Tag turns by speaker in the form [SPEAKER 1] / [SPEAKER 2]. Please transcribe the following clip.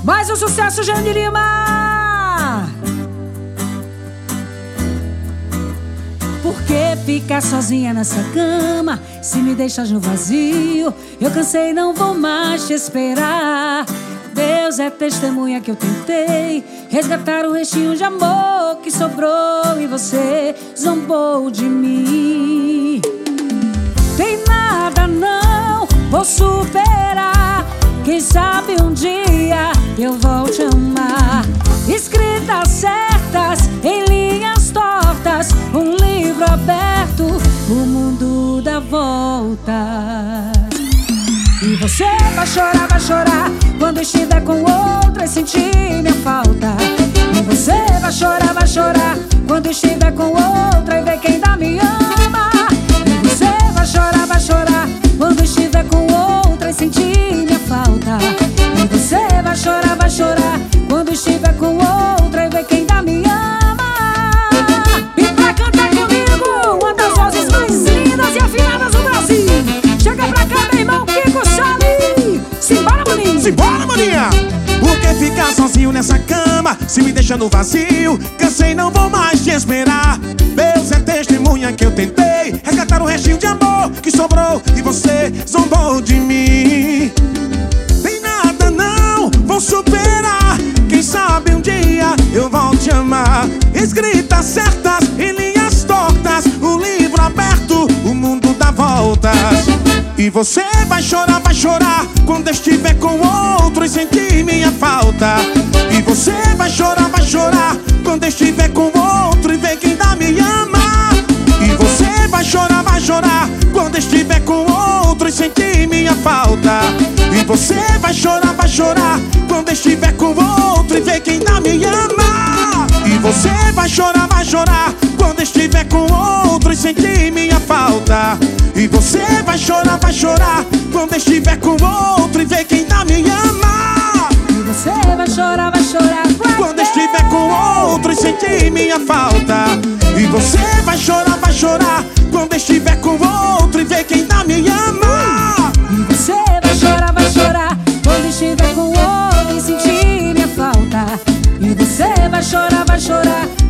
[SPEAKER 1] Mais um sucesso, Jane Lima. Por que ficar sozinha nessa cama? Se me deixas no vazio, eu cansei, não vou mais te esperar. Deus é testemunha que eu tentei resgatar o restinho de amor que sobrou e você zombou de mim. Tem nada, não vou superar. Quem sabe um dia eu vou te amar. Escritas certas em linhas tortas, um livro aberto, o mundo dá volta. E você vai chorar quando estiver com outra e sentir minha falta. E você vai chorar quando estiver com outra e ver que ainda me ama. E você vai chorar quando estiver com outra e sentir minha falta. E você vai chorar quando estiver com outra e ver que ainda me ama. E pra cantar comigo, uma das vozes mais lindas e afinadas do Brasil. Chega pra cá, meu irmão, Kiko Chale. Simbora, maninho.
[SPEAKER 2] Simbora, maninha. Por que ficar sozinho nessa cama? Se me deixa no vazio, cansei, não vou mais te esperar. Deus é testemunha que eu tentei resgatar o restinho de amor que sobrou e você zombou de mim. Tem nada, não vou superar. Quem sabe um dia eu vou te amar. Escritas certas em linhas tortas, um livro aberto, o mundo dá voltas. E você vai chorar quando estiver com outro e sentir minha falta. E você vai chorar quando estiver com outro e ver que ainda me ama. E você vai chorar quando estiver com outro e sentir minha falta. E você vai chorar quando estiver com outro e ver que ainda me ama. E você vai chorar quando estiver com outro e sentir minha falta. E você vai chorar quando estiver com outro e ver que ainda me ama.
[SPEAKER 1] E você vai chorar
[SPEAKER 2] quando estiver com outro e sentir minha falta. E você vai chorar quando estiver com outro e ver que ainda me ama.
[SPEAKER 1] E você vai chorar quando estiver com outro e sentir minha falta. E você vai chorar